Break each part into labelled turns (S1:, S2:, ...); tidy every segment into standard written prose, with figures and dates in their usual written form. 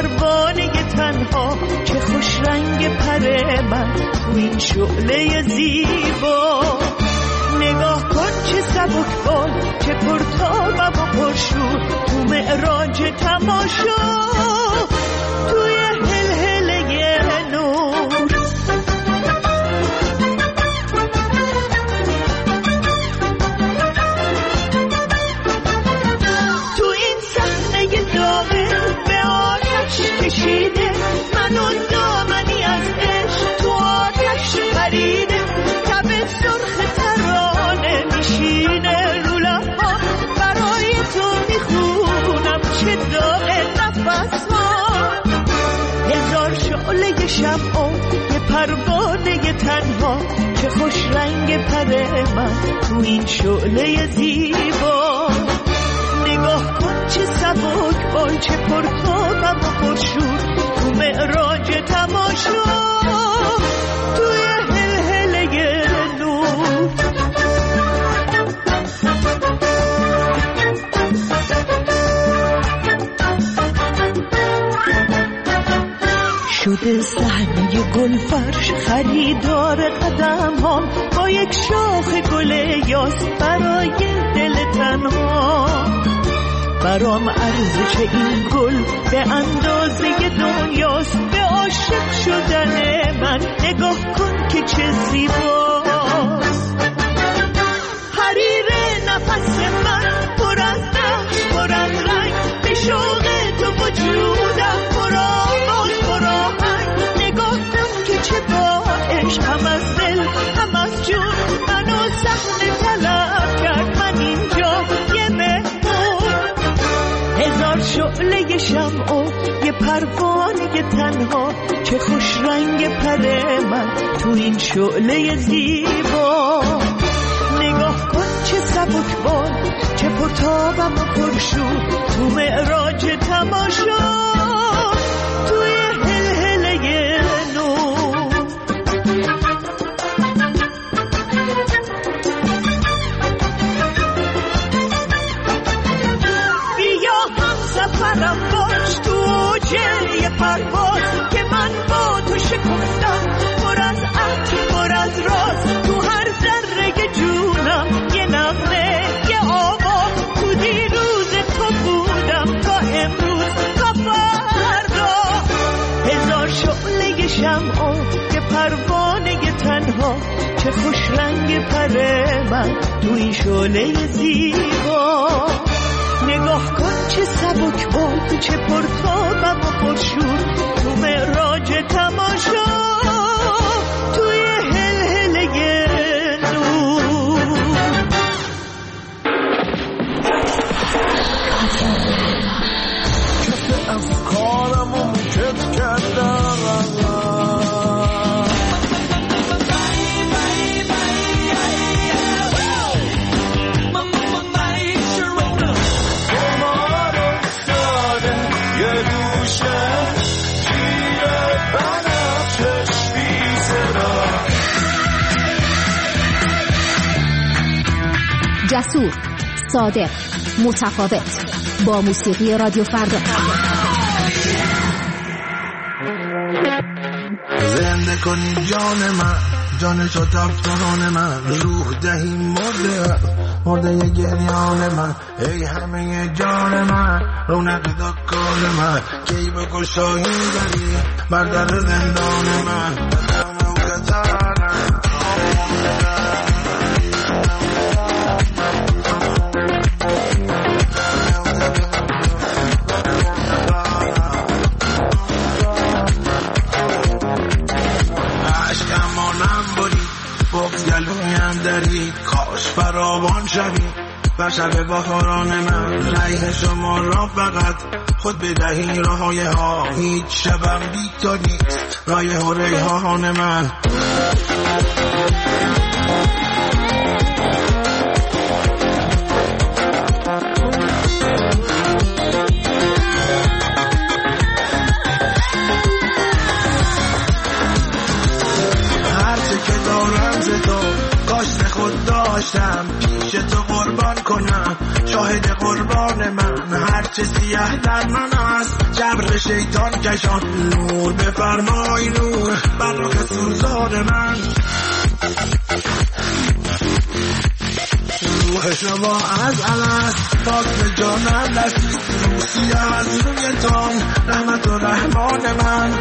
S1: پروانه تنها چه خوش رنگ پر من تو این شعله زیبا. نگاه کن چه سبک بال، چه پرتابم و پرشور تو معراج تماشا، توی هلهله نور. تو این صحنه داغ به آتش کشیده، من و دامنی از عشق تو آتش پریده. تب سرخ ترانه میشینه رو لب‌ها، برای تو میخونم چه داغ نفس ها. هزار شعله شمع و یه پروانه تنها چه خوش رنگ پر من تو این شعله زیبا. نگاه کن چه سبک بال، چه پرتابم و پرشور تو معراج تماشا، توی هلهله نور. شده صحنه گل فرش خریدار قدم هم، با یک شاخ گل یاس برای دل تنها. برام ارزش این گل به اندازه دنیاست، به عاشق شدن من نگاه کن که چه زیباست. حریر نفس من پر از نقش پر از رنگ، به شوق تو وجودم پر آواز پر آهنگ. نگاه کن که چه با عشق هم از دل هم از جون منو صحنه طلب کرد. من اینجا یه مهمون، هزار شعله شمع و یه پروانه تنها چه خوش رنگ پر من تو این شعله زیبا. نگاه کن چه سبک بال، چه پرتابم و پرشور تو معراج تماشا، توی هلهله نور. بیا هم سفرم باش تو اوج پرواز، که من با تو شکفتم پر از عطر پر از راز. تو هر ذره جونم یه نغمه یه آواز، تو دیروز تو بودم تا امروز تا فردا. هزار شعله شمع و یه پروانه تنها چه خوش رنگ پر من تو این شعله زیبا. نگاه کن چه سبک بال، چه پرتابم و پرشور تو معراج تماشا، توی هلهله نور.
S2: کسی افکارمو میکت کردم،
S3: جسور، صادق، متفاوت، با موسیقی رادیو فردا.
S2: زنده کنی جان من، جان تو تفتان من، روح دهی مرده ی گریان من. ای همه جان من، رونق دکان من، کی به گشایی داری بر در زندان من. کاش فراوان شوی و شب بهاران من، ریح شما را فقط خود بدهی راهای ها. هیچ شبم بی تو نیست رایح و ریحان من. خود داشتم پیش تو قربان کنم، شاهد قربان من. هر چه سیاه در من است جبر شیطان کشان نور بفرمای نور بر رخ سوزان من روح شما از الست پاک به جانم دست روسی از روی تان رحمت و رحمان من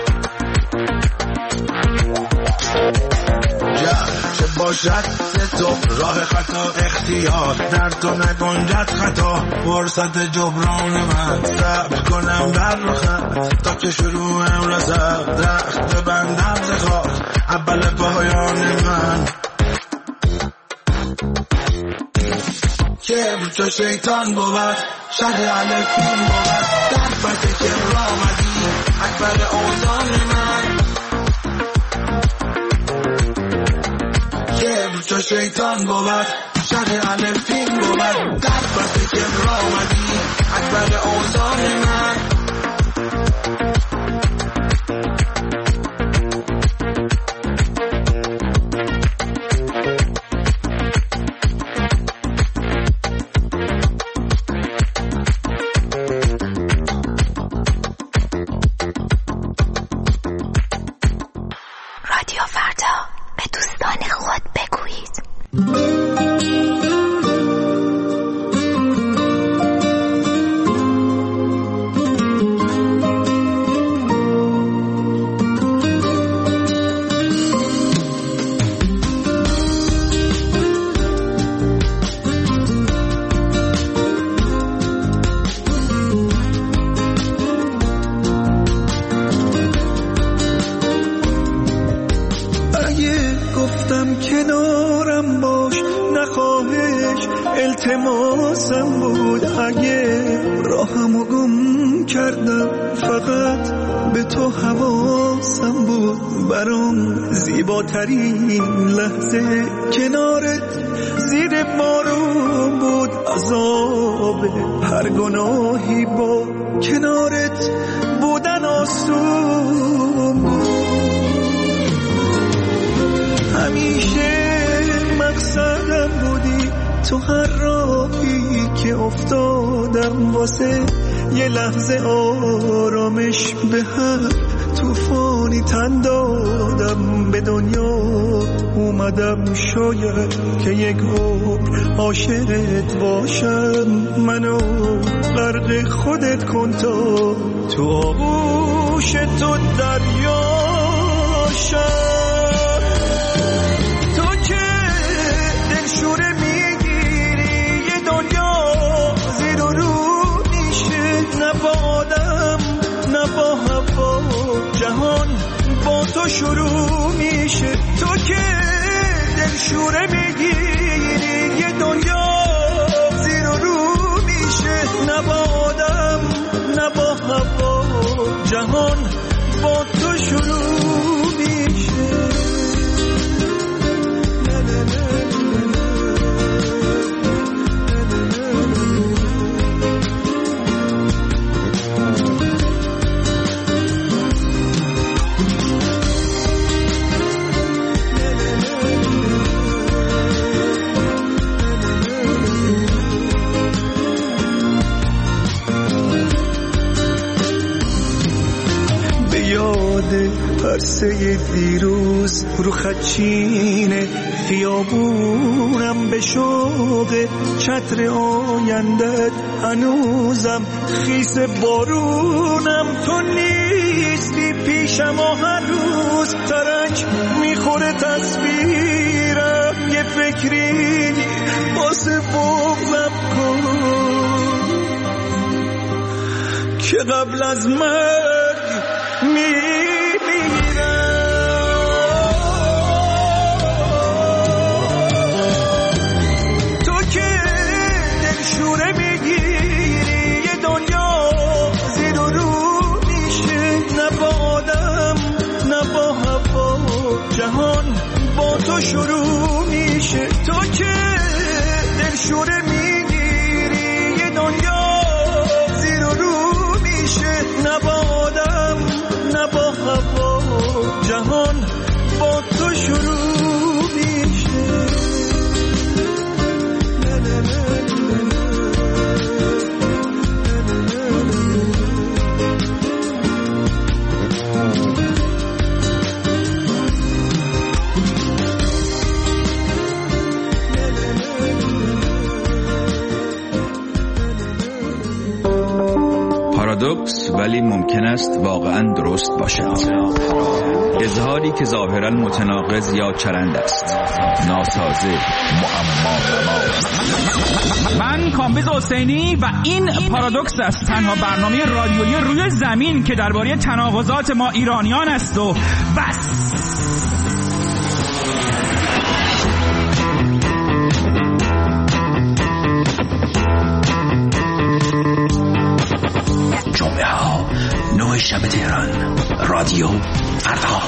S2: چه باشد تو راه خطا اختیار در تو نگنجد خطا فرصت جبران من صبر کنم در رخت تا که شروعم رسد درخت ببندم ز خاک اول پایان من کبر چو شیطان بود شر الفین بود در بد کبر آمدی اکبر اوزان من کبر چو شیطان بود شر الفین بود در بد کبر آمدی اکبر اوزان من
S3: رادیو فردا به دوستان خود بگویید.
S4: کنارم باش نخواهش التماسم بود اگه راهمو گم کردم فقط به تو حواسم بود برام زیباترین لحظه کنارت زیر بارون بود عذاب هر گناهی با کنارت بودن آسون بود همیشه مقصدم بودی تو هر راهی که افتادم واسه یه لحظه آرامش به هر طوفانی تن دادم به دنیا اومدم شاید که یک عمر عاشقت باشم منو غرق خودت کن تا تو آغوش تو دریا شم شوره میگیری یه دنیا زیر و رو میشه نه با آدم نه با هوا جهان با تو شروع میشه تو که دل شوره میگیری یه دنیا زیر و رو میشه نه با آدم نه با هوا جهان با تو شروع میشه پرسه دیروز رو خدچین خیابونم به شوق چتر آیندت هنوزم خیس بارونم تو نیستی پیشم و هر روز ترک میخوره تصویرم یه فکری واسه بغلم کن که قبل از مرگ جهان با تو شروع میشه تو که دل شوره میگیری یه دنیا زیر و رو میشه نه با آدم نه با هوا جهان با تو شروع میشه
S5: پارادوکس، ولی ممکن است واقعا درست باشد. اظهاری که ظاهرا متناقض یا چرند است، ناسازه، معما.
S6: من کامبیز حسینی و این پارادوکس است، تنها برنامه رادیویی روی زمین که درباره تناقضات ما ایرانیان است و بس.
S7: جمعه ها 9 شب تهران، رادیو فردا.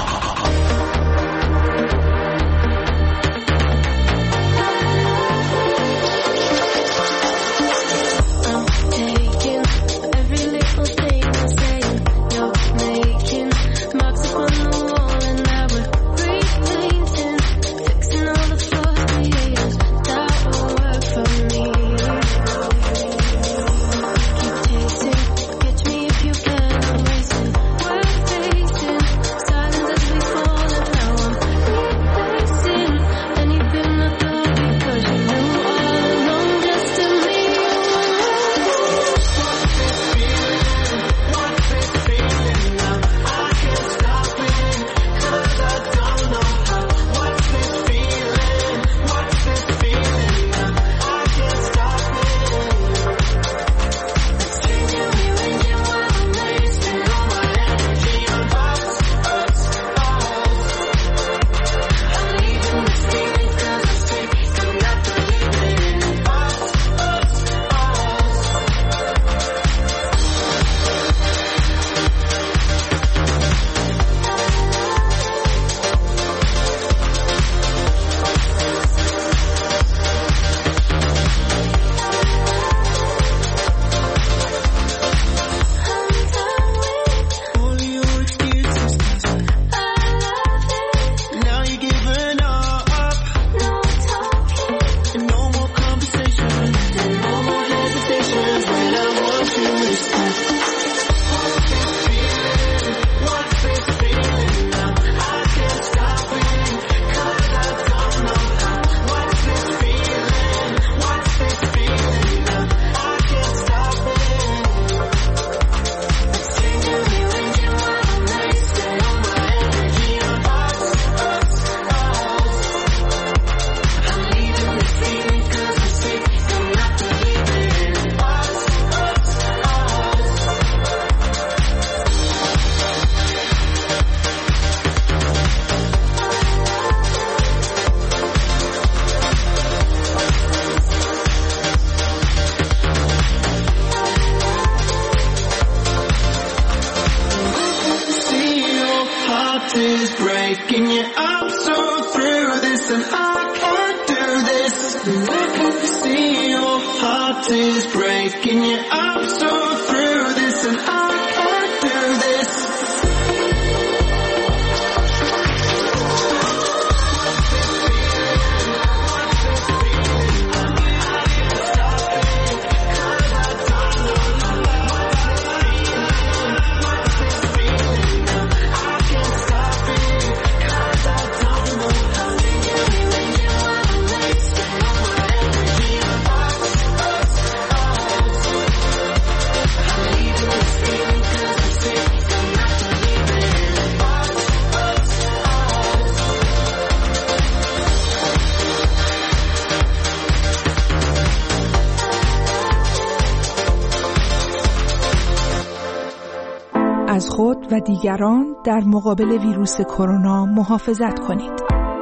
S8: از خود و دیگران در مقابل ویروس کرونا محافظت کنید.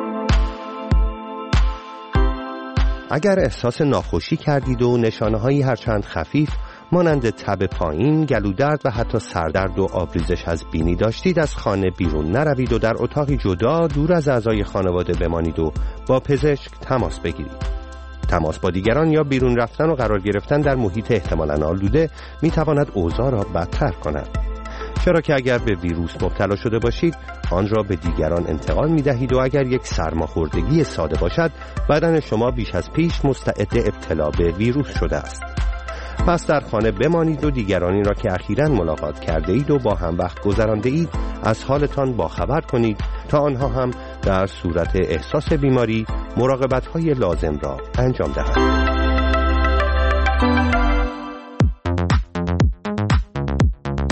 S9: اگر احساس ناخوشی کردید و نشانه‌هایی هرچند خفیف مانند تب پایین، گلودرد و حتی سردرد و آبریزش از بینی داشتید، از خانه بیرون نروید و در اتاقی جدا دور از اعضای خانواده بمانید و با پزشک تماس بگیرید. تماس با دیگران یا بیرون رفتن و قرار گرفتن در محیط احتمالاً آلوده می‌تواند اوضاع را بدتر کند. چرا که اگر به ویروس مبتلا شده باشید آن را به دیگران انتقال می‌دهید و اگر یک سرماخوردگی ساده باشد بدن شما بیش از پیش مستعد ابتلا به ویروس شده است. پس در خانه بمانید و دیگرانی را که اخیراً ملاقات کرده اید و با هم وقت گذرانده اید از حالتان باخبر کنید تا آنها هم در صورت احساس بیماری مراقبت‌های لازم را انجام دهند. .
S10: 9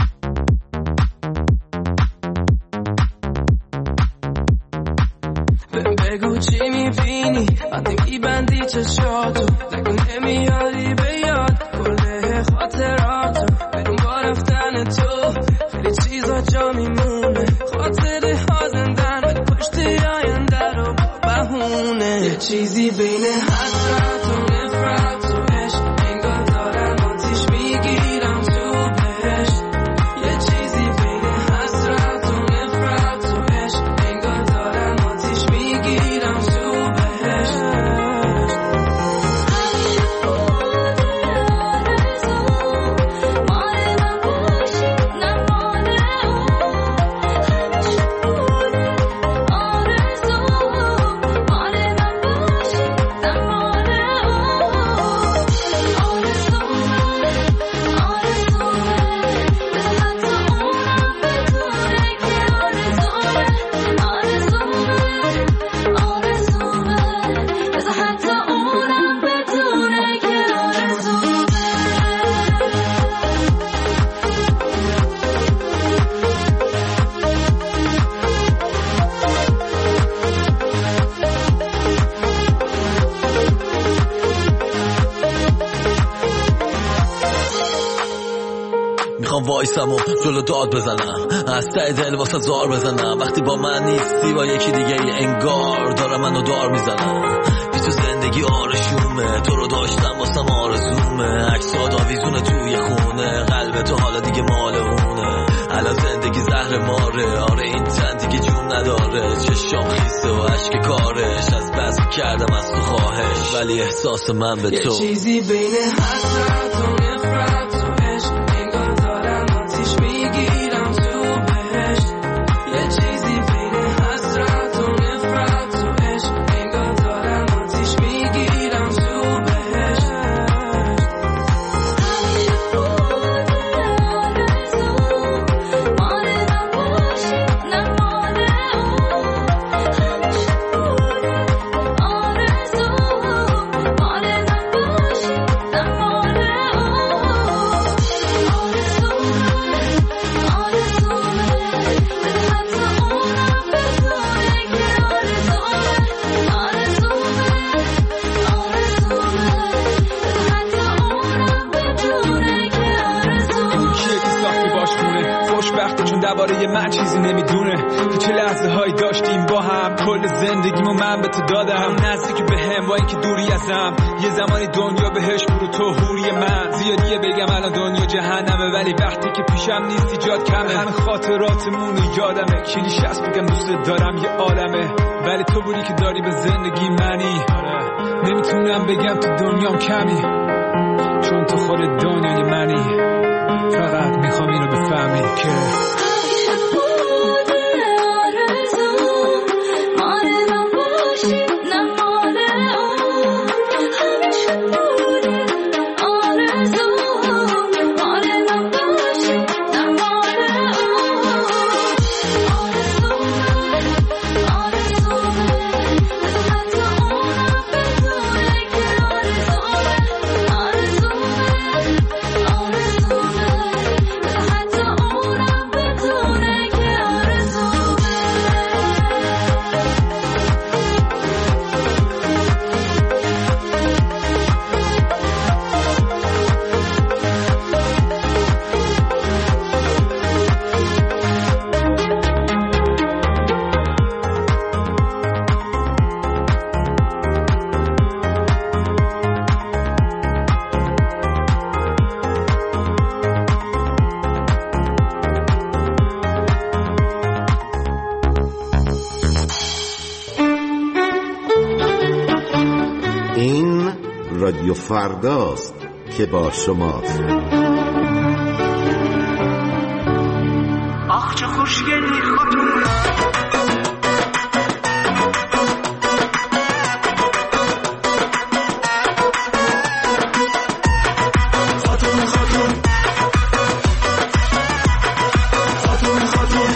S10: بگو چی میبینی وقتی میبندی چشاتو، نگو نمیاری به یاد کله خاطراتو، بدون با رفتن تو خیلی چیزا جا میمونه، خاطره ها زندن به پشت آینده رو بهونه، یه چیزی بین حسرت و نفرت و عشق، انگار دارم آتیش میگیرم تو بهشت، یه چیزی بین حسرت و نفرت و عشق، انگار دارم آتیش میگیرم تو بهشت.
S11: وایسم و جلو داد بزنم، از ته دل واسه زار بزنم، وقتی با من نیستی با یکی دیگه انگار دارم منو دار میزنم، بی تو زندگی آرشومه، تو رو داشتم واسم آرزومه، عکسات آویزونه توی خونه، قلب تو حالا دیگه مال اونه، الان زندگی زهر ماره، آره این تن دیگه جون نداره، چشام خیسته و عشق کارش، از بس کردم از تو خواهش، ولی احساس من به تو
S10: یه چیزی بین حسرت و نفرت و عشق، انگار دارم آتیش میگیرم تو بهشت، یه چیزی بین حسرت و نفرت و عشق، انگار دارم آتیش میگیرم تو بهشت.
S6: درباره من چیزی نمیدونه، چه لحظه هایی داشتیم با هم، کل زندگیمو من به تو دادم، نزدیک به هم با اینکه دوری ازم، یه زمانی دنیا بهش برو تو حوری من، زیادیه بگم الان دنیا جهنمه، ولی وقتی که پیشم نیستی جات کمه، همه خاطراتمونو یادمه، کلیش هست بگم دوست دارم یه عالمه، ولی تو بودی که داری به زندگی منی، نمیتونم بگم تو دنیام کمی، چون تو خود دنیای منی، فقط میخوام اینو بفهمی که
S12: رادیو فرداست که با شماست.
S1: آخ چه خوشگلی خاتون، خاتون خاتون خاتون خاتون،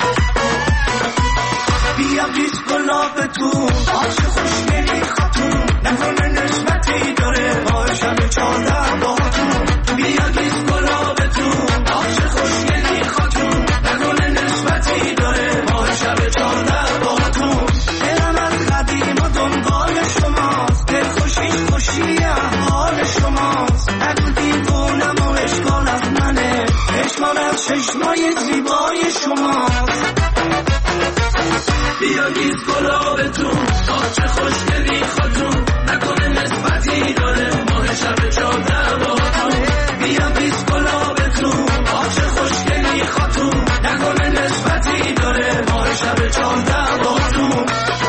S1: بیا پیش گلابتون، آخ چه خوشگلی خاتون، نکنه نسبتی داره با شب 14 باهاتون، بیا پیش گلابتون، آخ چه خوشگلی خاتون، نکنه نسبتی داره
S10: چشمای زیبای شما. بیا گیز گلابتون چه خوشگلی خاتون، نکنه نسبتی داره ماه شب 14 باهاتون. بیا گیز گلابتون چه خوشگلی خاتون، نکنه نسبتی داره ماه شب 14 باهاتون.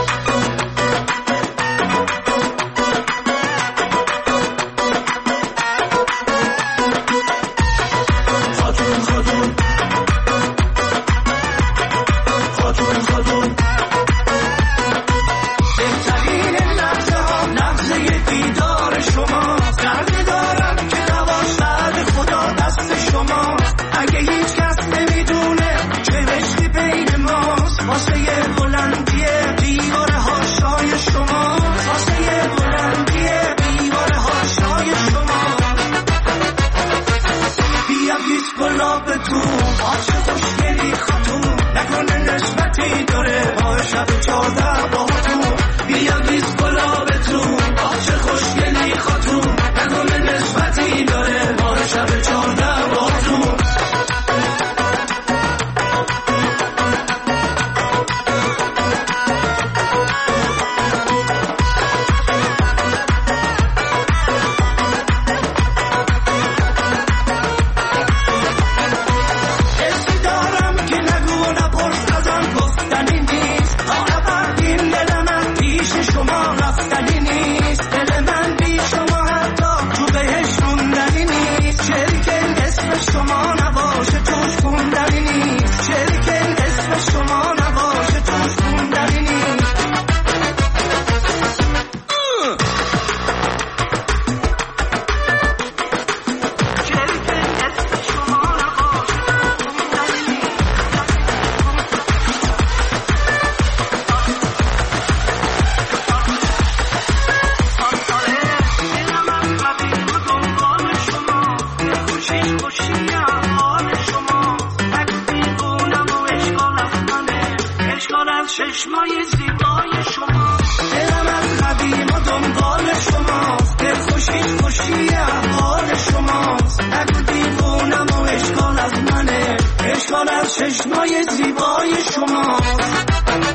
S10: چشمای زیبای شما، دلم از قدیم و دنبال شماست، دل خوشی احوال شماست. نگو دیوونم و اشکال از منه، اشکال از چشمای زیبای شماست.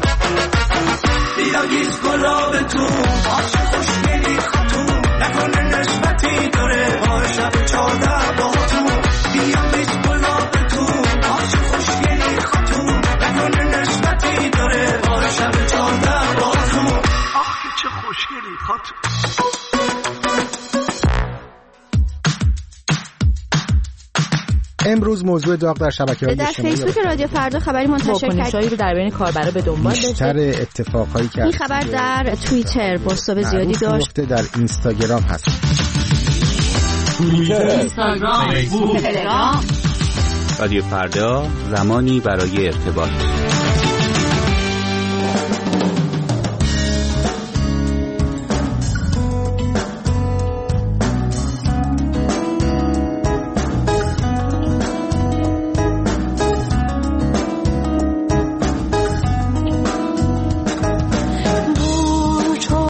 S10: بیا گیز گلابتون چه خوشگلی خاتون، نکنه نسبتی داره با شب 14 باهاتون. بیا گیز گلابتون چه خوشگلی خاتون، نکنه نسبتی داره با شب 14 باهاتون. آخ چه خوشگلی خاتون.
S13: امروز موضوع داغ در شبکه‌های اجتماعی
S3: در فیسبوک رادیو فردا خبری منتشر کرد
S14: رو در بین کاربرا به دنبال داشت.
S13: بیشتر اتفاقایی که
S3: این خبر در توییتر پست زیادی داشت،
S13: در اینستاگرام هست.
S5: اینستاگرام، فیسبوک، تلگرام. رادیو فردا، زمانی برای ارتباط.